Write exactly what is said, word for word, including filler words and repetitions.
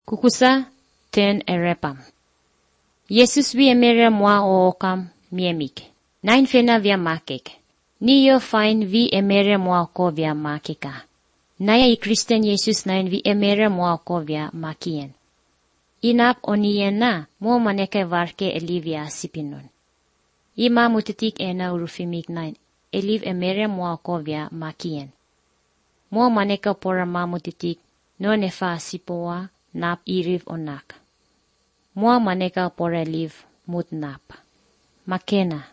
Kukusa ten erepam. Yesus vi emere mwa o okam miemik. Nine fena via makik. Niyo fine vi emere mwa ko via makika. Naya i Kristen Yesus nine vi emere mwa ko via makien. Inap onien na mo maneke varke elivia sipinon. Ima mutitik ena urufimik nine. Eliv emere mwa ko via makien. Mo maneka pora ma mutitik no nefa sipoa nap iriv onak. Mo maneka pora liv mut nap. Makena.